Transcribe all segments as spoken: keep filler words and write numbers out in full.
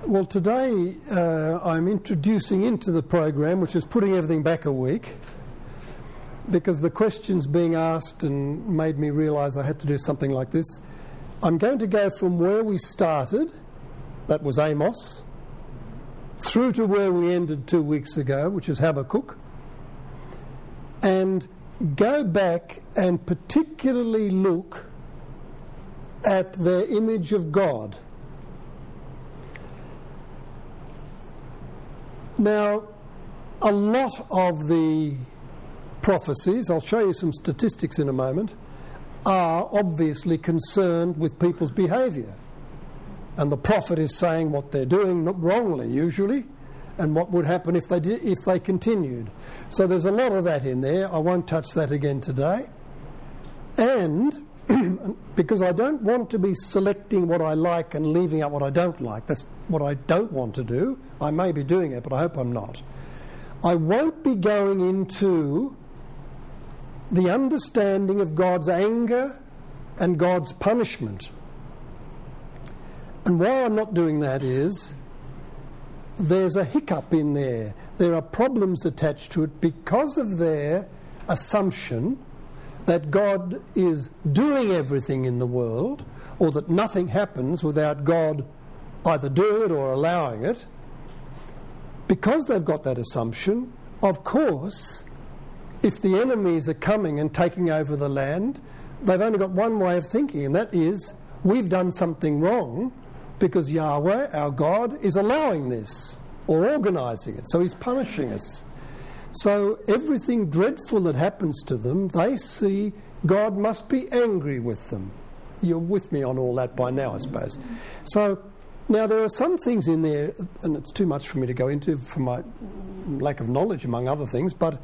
Well, today uh, I'm introducing into the program, which is putting everything back a week, because the questions being asked and made me realise I had to do something like this. I'm going to go from where we started, that was Amos, through to where we ended two weeks ago, which is Habakkuk, and go back and particularly look at their image of God. Now, a lot of the prophecies, I'll show you some statistics in a moment, are obviously concerned with people's behaviour. And the prophet is saying what they're doing, not wrongly usually, and what would happen if they did, if they continued. So there's a lot of that in there. I won't touch that again today. And because I don't want to be selecting what I like and leaving out what I don't like. That's what I don't want to do. I may be doing it, but I hope I'm not. I won't be going into the understanding of God's anger and God's punishment. And why I'm not doing that is there's a hiccup in there. There are problems attached to it because of their assumption that God is doing everything in the world, or that nothing happens without God either doing it or allowing it. Because they've got that assumption, of course, if the enemies are coming and taking over the land, they've only got one way of thinking, and that is, we've done something wrong because Yahweh, our God, is allowing this or organising it, so he's punishing us. So everything dreadful that happens to them, they see God must be angry with them. You're with me on all that by now, I suppose. So now there are some things in there, and it's too much for me to go into for my lack of knowledge, among other things, but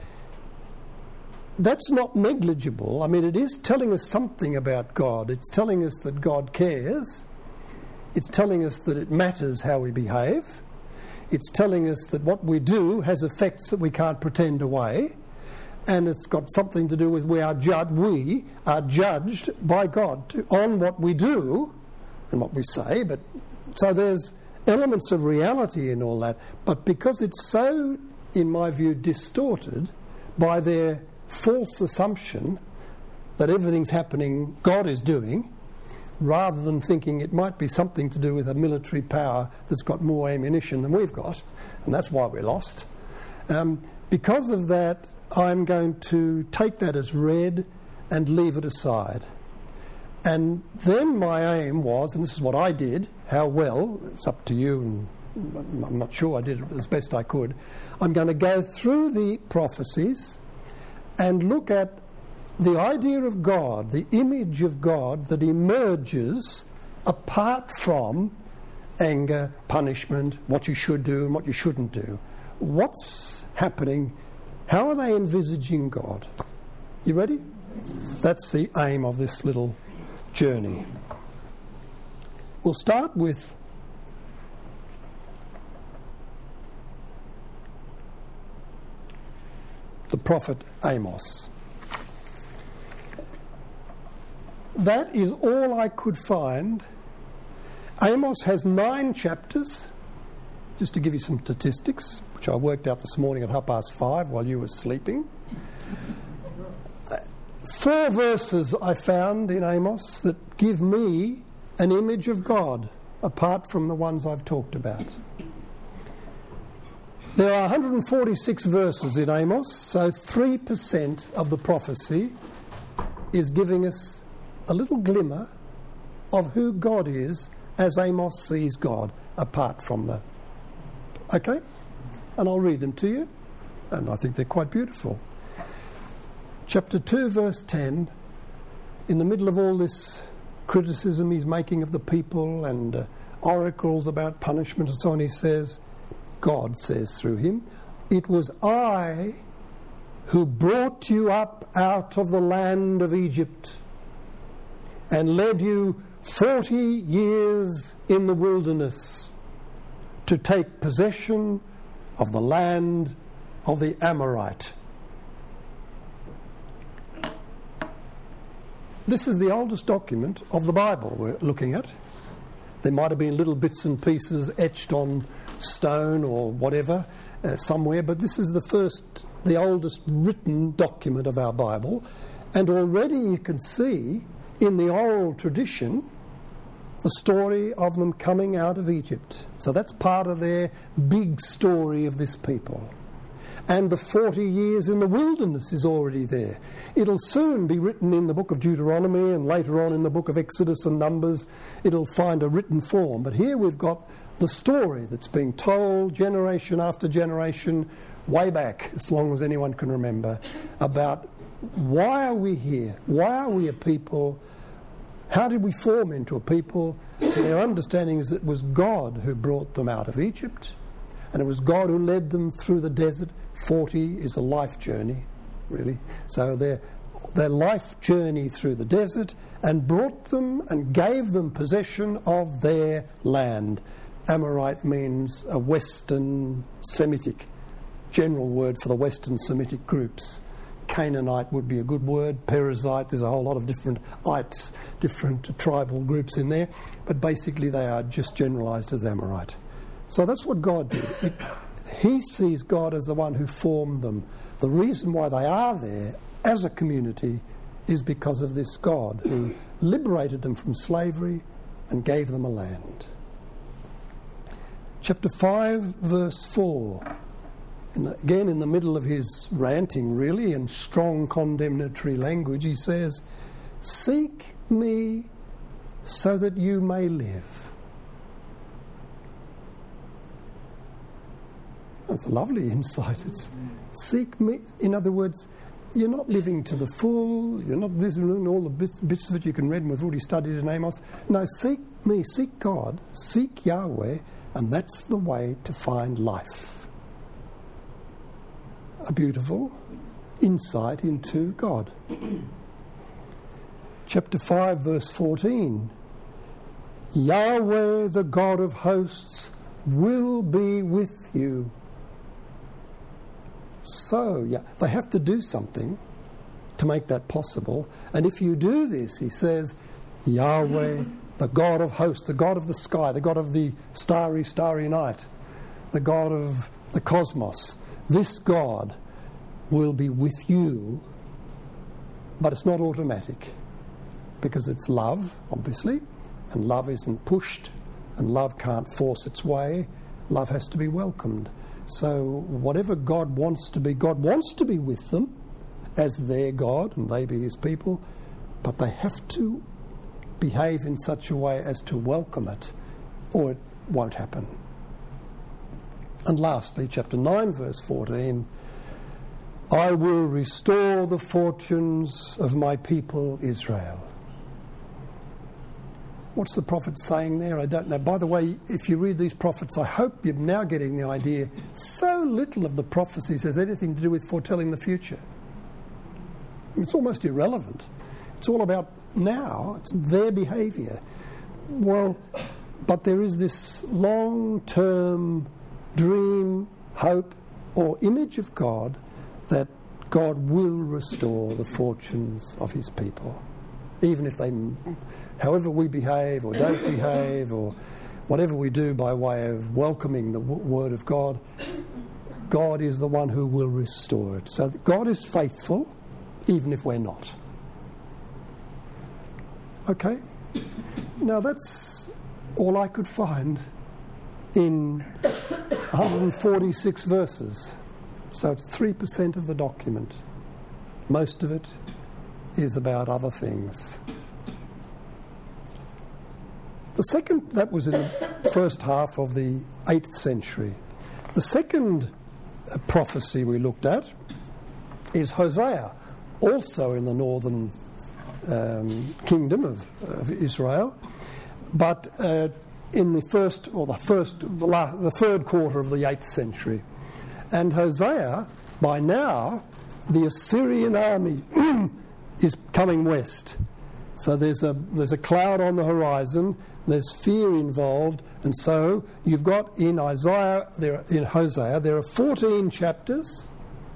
that's not negligible. I mean, it is telling us something about God. It's telling us that God cares. It's telling us that it matters how we behave. It's telling us that what we do has effects that we can't pretend away, and it's got something to do with we are, ju- we are judged by God to, on what we do and what we say. But so there's elements of reality in all that, but because it's so, in my view, distorted by their false assumption that everything's happening, God is doing, rather than thinking it might be something to do with a military power that's got more ammunition than we've got, and that's why we're lost. Um, because of that, I'm going to take that as read and leave it aside. And then my aim was, and this is what I did, how well, it's up to you, and I'm not sure, I did it as best I could. I'm going to go through the prophecies and look at the idea of God, the image of God that emerges apart from anger, punishment, what you should do and what you shouldn't do. What's happening? How are they envisaging God? You ready? That's the aim of this little journey. We'll start with the prophet Amos. That is all I could find. Amos has nine chapters, just to give you some statistics, which I worked out this morning at half past five while you were sleeping. Four verses I found in Amos that give me an image of God, apart from the ones I've talked about. There are one hundred forty-six verses in Amos, so three percent of the prophecy is giving us a little glimmer of who God is as Amos sees God, apart from the... Okay? And I'll read them to you, and I think they're quite beautiful. Chapter two, verse ten, in the middle of all this criticism he's making of the people and uh, oracles about punishment and so on, he says, God says through him, "It was I who brought you up out of the land of Egypt and led you forty years in the wilderness to take possession of the land of the Amorite." This is the oldest document of the Bible we're looking at. There might have been little bits and pieces etched on stone or whatever uh, somewhere, but this is the first, the oldest written document of our Bible. And already you can see in the oral tradition the story of them coming out of Egypt. So that's part of their big story of this people. And the forty years in the wilderness is already there. It'll soon be written in the book of Deuteronomy, and later on in the book of Exodus and Numbers it'll find a written form. But here we've got the story that's being told generation after generation, way back, as long as anyone can remember, about why are we here? Why are we a people? How did we form into a people? And their understanding is that it was God who brought them out of Egypt, and it was God who led them through the desert. Forty is a life journey, really. So their their life journey through the desert, and brought them and gave them possession of their land. Amorite means a Western Semitic, general word for the Western Semitic groups. Canaanite would be a good word. Perizzite, there's a whole lot of different ites, different tribal groups in there, but basically they are just generalised as Amorite. So that's what God did. It, He sees God as the one who formed them. The reason why they are there as a community is because of this God who liberated them from slavery and gave them a land. Chapter five, verse four. And again, in the middle of his ranting, really, and strong condemnatory language, he says, "Seek me so that you may live." That's a lovely insight. It's seek me. In other words, you're not living to the full. You're not this and all the bits, bits of it you can read, and we've already studied in Amos. No, seek me, seek God, seek Yahweh, and that's the way to find life. A beautiful insight into God. Chapter five, verse fourteen. Yahweh, the God of hosts, will be with you. So, yeah, they have to do something to make that possible. And if you do this, he says, Yahweh, the God of hosts, the God of the sky, the God of the starry, starry night, the God of the cosmos, this God will be with you. But it's not automatic, because it's love, obviously, and love isn't pushed, and love can't force its way. Love has to be welcomed. So whatever God wants to be, God wants to be with them as their God, and they be his people, but they have to behave in such a way as to welcome it, or it won't happen. And lastly, chapter nine, verse fourteen, I will restore the fortunes of my people Israel. What's the prophet saying there? I don't know. By the way, if you read these prophets, I hope you're now getting the idea. So little of the prophecies has anything to do with foretelling the future. It's almost irrelevant. It's all about now. It's their behaviour. Well, but there is this long-term dream, hope, or image of God that God will restore the fortunes of his people. Even if they, however we behave or don't behave, or whatever we do by way of welcoming the w- word of God, God is the one who will restore it. So God is faithful, even if we're not. Okay? Now that's all I could find in one hundred forty-six verses. So it's three percent of the document. Most of it is about other things. The second, that was in the first half of the eighth century. The second uh, prophecy we looked at is Hosea, also in the northern um, kingdom of, of Israel, but uh, in the first, or the first, the, la- the third quarter of the eighth century. And Hosea, by now, the Assyrian army is coming west. So there's a there's a cloud on the horizon, there's fear involved, and so you've got in Isaiah, there in Hosea, there are fourteen chapters.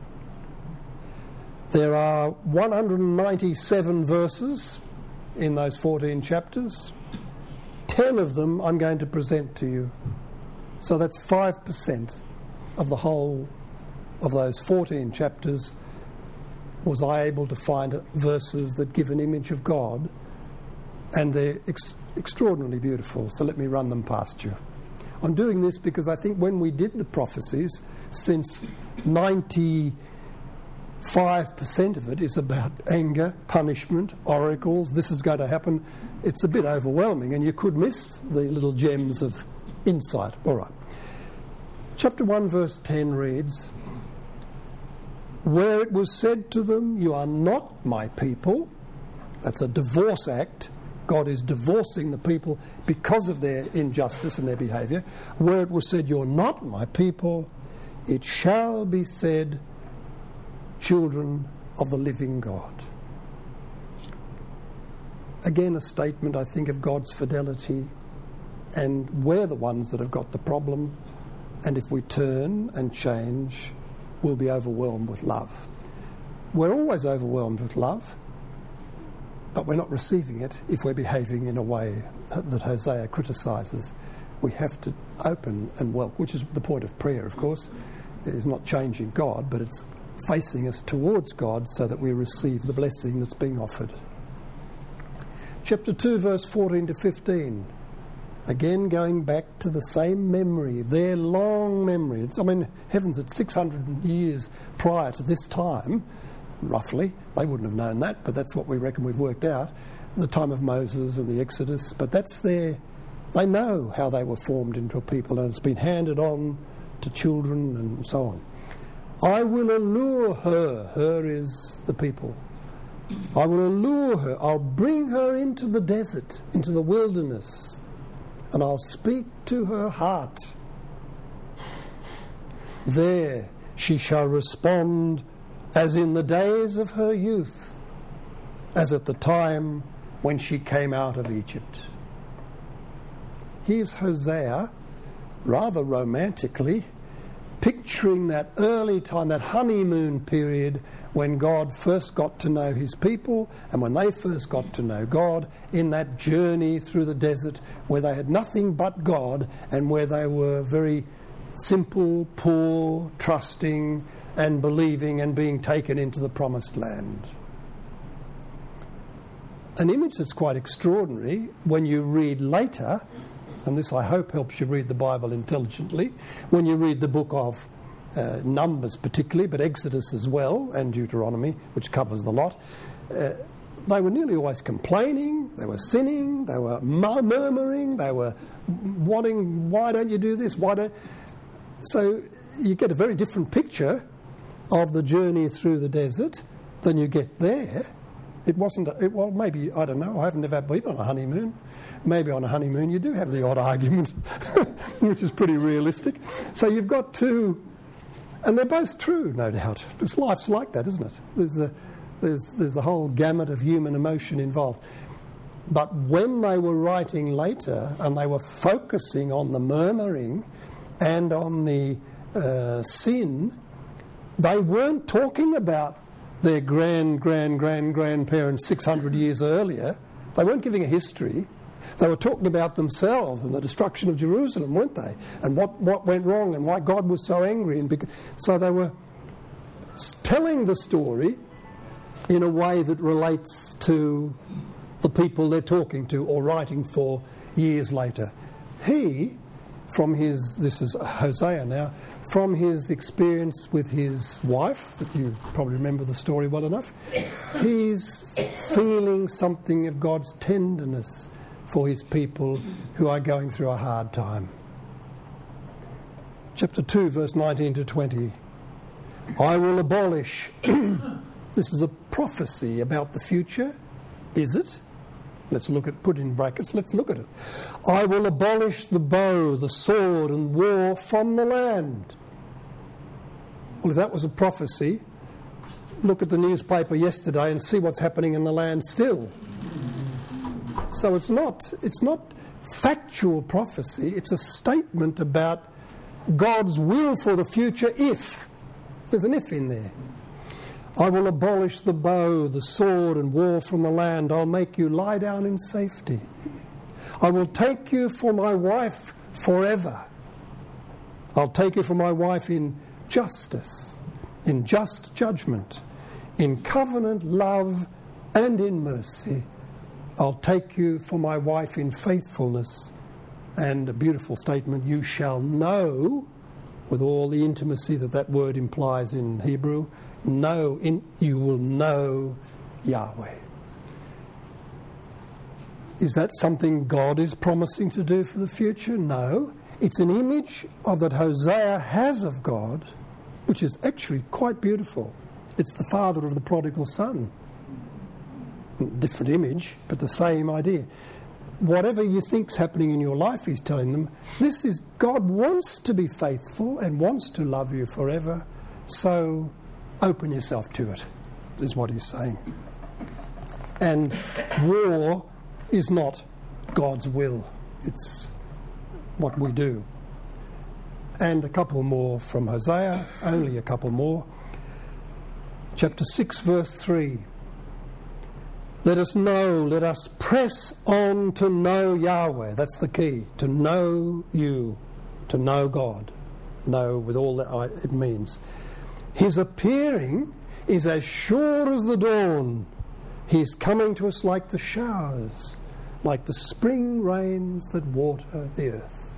There are one hundred ninety-seven verses in those fourteen chapters. ten of them I'm going to present to you. So that's five percent of the whole of those fourteen chapters. Was I able to find verses that give an image of God, and they're ex- extraordinarily beautiful, so let me run them past you. I'm doing this because I think when we did the prophecies, since ninety-five percent of it is about anger, punishment, oracles, this is going to happen, it's a bit overwhelming, and you could miss the little gems of insight. All right. Chapter one, verse ten reads, where it was said to them, you are not my people. That's a divorce act. God is divorcing the people because of their injustice and their behaviour. Where it was said, you're not my people, it shall be said, children of the living God. Again, a statement, I think, of God's fidelity, and we're the ones that have got the problem, and if we turn and change, we'll be overwhelmed with love. We're always overwhelmed with love, but we're not receiving it if we're behaving in a way that Hosea criticises. We have to open and welcome, which is the point of prayer, of course. It is not changing God, but it's facing us towards God so that we receive the blessing that's being offered. Chapter two, verse fourteen to fifteen. Again, going back to the same memory, their long memory. It's, I mean, heavens, it's six hundred years prior to this time, roughly. They wouldn't have known that, but that's what we reckon we've worked out, the time of Moses and the Exodus. But that's their, they know how they were formed into a people, and it's been handed on to children and so on. I will allure her, her is the people. I will allure her, I'll bring her into the desert, into the wilderness, and I'll speak to her heart. There she shall respond as in the days of her youth, as at the time when she came out of Egypt. Here's Hosea, rather romantically, picturing that early time, that honeymoon period when God first got to know his people, and when they first got to know God in that journey through the desert where they had nothing but God, and where they were very simple, poor, trusting and believing and being taken into the promised land. An image that's quite extraordinary when you read later, and this I hope helps you read the Bible intelligently, when you read the book of uh, Numbers particularly, but Exodus as well, and Deuteronomy, which covers the lot. Uh, they were nearly always complaining, they were sinning, they were murmuring, they were wanting, why don't you do this, why don't... So you get a very different picture of the journey through the desert than you get there. It wasn't, a, it, well, maybe, I don't know, I haven't ever been on a honeymoon. Maybe on a honeymoon you do have the odd argument, which is pretty realistic. So you've got two, and they're both true, no doubt. It's, life's like that, isn't it? There's the, there's, there's the whole gamut of human emotion involved. But when they were writing later, and they were focusing on the murmuring and on the uh, sin, they weren't talking about their grand, grand, grand, grandparents six hundred years earlier. They weren't giving a history. They were talking about themselves and the destruction of Jerusalem, weren't they? And what, what went wrong and why God was so angry. And because, so they were telling the story in a way that relates to the people they're talking to or writing for years later. He, from his, this is Hosea now, from his experience with his wife, that you probably remember the story well enough, he's feeling something of God's tenderness for his people who are going through a hard time. Chapter two, verse nineteen to twenty. I will abolish. This is a prophecy about the future. Is it? Let's look at, put in brackets, let's look at it. I will abolish the bow, the sword and war from the land. Well, if that was a prophecy, look at the newspaper yesterday and see what's happening in the land still. So it's not, it's not factual prophecy, it's a statement about God's will for the future if. There's an if in there. I will abolish the bow, the sword and war from the land. I'll make you lie down in safety. I will take you for my wife forever. I'll take you for my wife in justice, in just judgment, in covenant love and in mercy. I'll take you for my wife in faithfulness. And a beautiful statement, you shall know, with all the intimacy that that word implies in Hebrew, know, in, you will know Yahweh. Is that something God is promising to do for the future? No. It's an image of that Hosea has of God, which is actually quite beautiful. It's the father of the prodigal son. Different image, but the same idea. Whatever you think's happening in your life, he's telling them, this is God wants to be faithful and wants to love you forever, so open yourself to it, is what he's saying. And war is not God's will. It's what we do. And a couple more from Hosea, only a couple more. Chapter six, verse three. Let us know, let us press on to know Yahweh. That's the key, to know you, to know God. Know with all that it means. His appearing is as sure as the dawn. He's coming to us like the showers, like the spring rains that water the earth.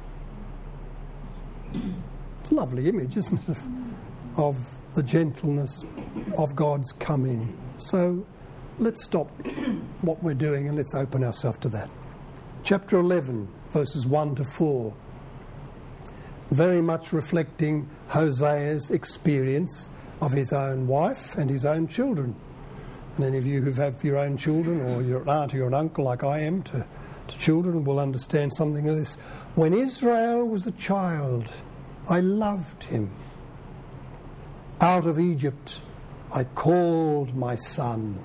It's a lovely image, isn't it, of, of the gentleness of God's coming. So let's stop what we're doing and let's open ourselves to that. Chapter eleven, verses one to four. Very much reflecting Hosea's experience of his own wife and his own children. And any of you who have your own children, or your aunt or your uncle like I am to, to children, will understand something of this. When Israel was a child, I loved him. Out of Egypt I called my son.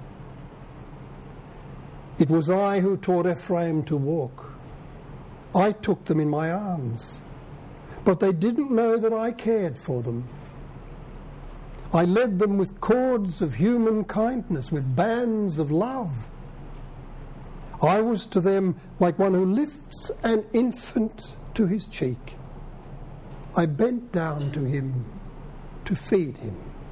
It was I who taught Ephraim to walk. I took them in my arms. But they didn't know that I cared for them. I led them with cords of human kindness, with bands of love. I was to them like one who lifts an infant to his cheek. I bent down to him to feed him.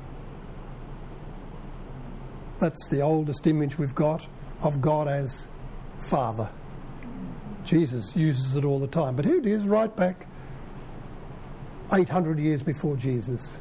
That's the oldest image we've got of God as Father. Jesus uses it all the time, but here it is right back eight hundred years before Jesus.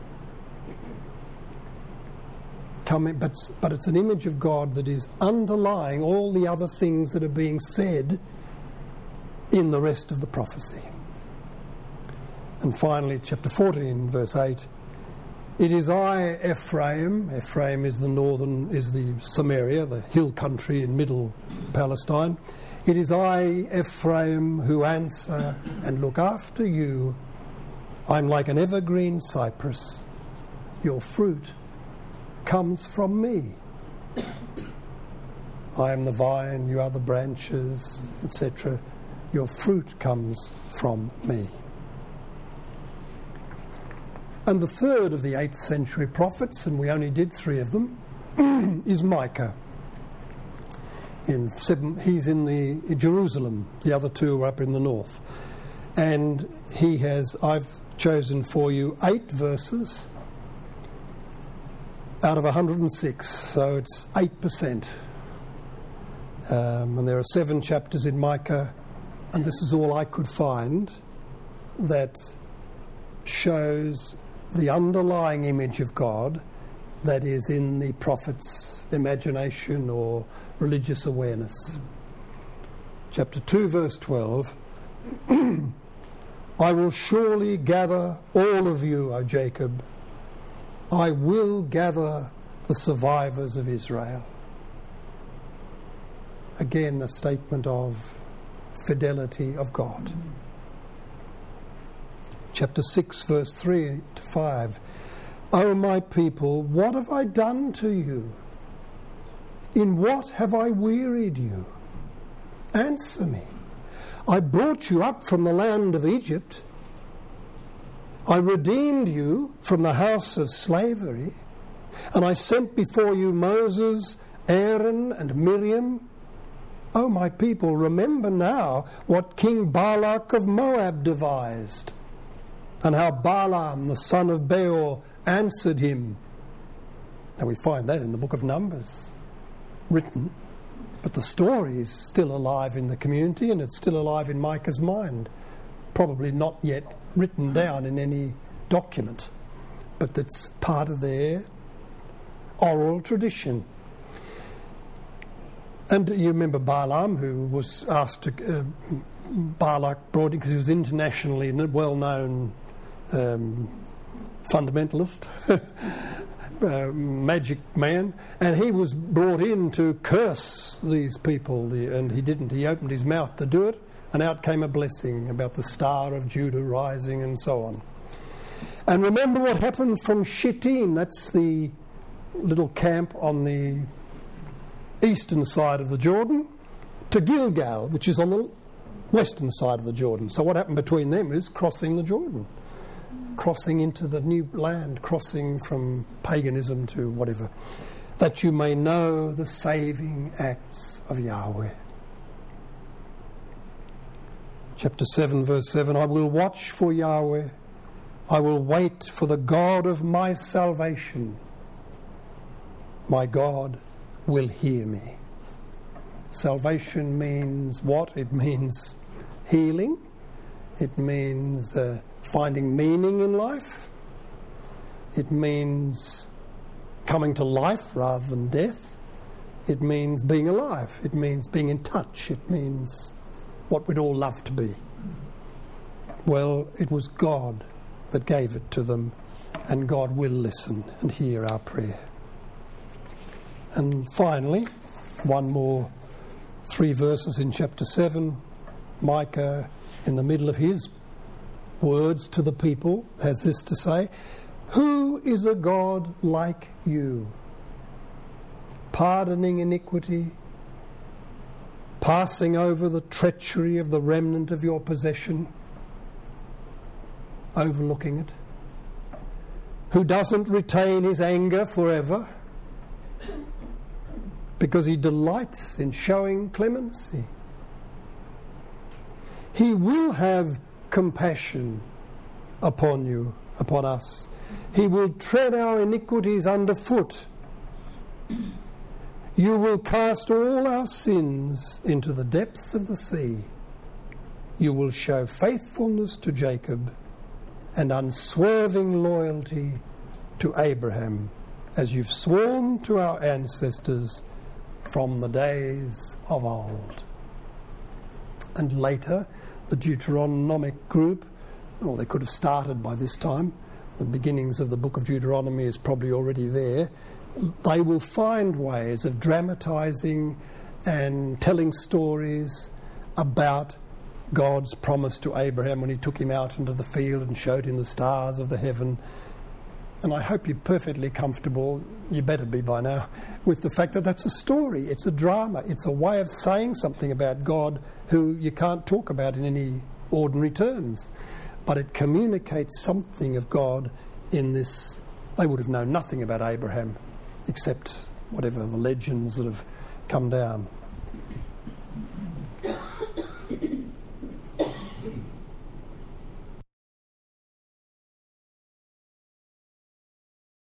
Coming, but, but it's an image of God that is underlying all the other things that are being said in the rest of the prophecy. And finally, chapter fourteen, verse eight. It is I, Ephraim. Ephraim is the northern, is the Samaria, the hill country in middle Palestine. It is I, Ephraim, who answer and look after you. I'm like an evergreen cypress. Your fruit comes from me. I am the vine, you are the branches, et cetera. Your fruit comes from me. And the third of the eighth century prophets, and we only did three of them, is Micah. In seven, he's in the in Jerusalem. The other two are up in the north. And he has, I've chosen for you eight verses out of one hundred six, so it's eight percent. Um, and there are seven chapters in Micah, and this is all I could find that shows the underlying image of God that is in the prophet's imagination or religious awareness. Chapter two, verse twelve. I will surely gather all of you, O Jacob. I will gather the survivors of Israel. Again, a statement of fidelity of God. Chapter six, verse three to five. O my people, what have I done to you? In what have I wearied you? Answer me. I brought you up from the land of Egypt. I redeemed you from the house of slavery, and I sent before you Moses, Aaron, and Miriam. "O my people, remember now what King Balak of Moab devised, and how Balaam the son of Beor answered him." Now we find that in the book of Numbers, written, but the story is still alive in the community, and it's still alive in Micah's mind. Probably not yet written down in any document, but that's part of their oral tradition. And you remember Balaam, who was asked to... Uh, Balak brought in, because he was internationally a well-known um, fundamentalist, uh, magic man, and he was brought in to curse these people, and he didn't. He opened his mouth to do it, and out came a blessing about the Star of Judah rising and so on. And remember what happened from Shittim. That's the little camp on the eastern side of the Jordan, to Gilgal, which is on the western side of the Jordan. So what happened between them is crossing the Jordan, crossing into the new land, crossing from paganism to whatever, that you may know the saving acts of Yahweh. Chapter seven, verse seven, "I will watch for Yahweh, I will wait for the God of my salvation. My God will hear me." Salvation means what? It means healing. It means uh, finding meaning in life. It means coming to life rather than death. It means being alive. It means being in touch. It means what we'd all love to be. Well, it was God that gave it to them, and God will listen and hear our prayer. And finally, one more, three verses in chapter seven, Micah, in the middle of his words to the people, has this to say: "Who is a God like you, pardoning iniquity, passing over the treachery of the remnant of your possession, overlooking it, who doesn't retain his anger forever, because he delights in showing clemency. He will have compassion upon you, upon us. He will tread our iniquities underfoot. You will cast all our sins into the depths of the sea. You will show faithfulness to Jacob and unswerving loyalty to Abraham, as you've sworn to our ancestors from the days of old." And later, the Deuteronomic group, well, they could have started by this time. The beginnings of the book of Deuteronomy is probably already there. They will find ways of dramatising and telling stories about God's promise to Abraham when he took him out into the field and showed him the stars of the heaven. And I hope you're perfectly comfortable, you better be by now, with the fact that that's a story, it's a drama, it's a way of saying something about God who you can't talk about in any ordinary terms. But it communicates something of God in this. They would have known nothing about Abraham except whatever the legends that have come down.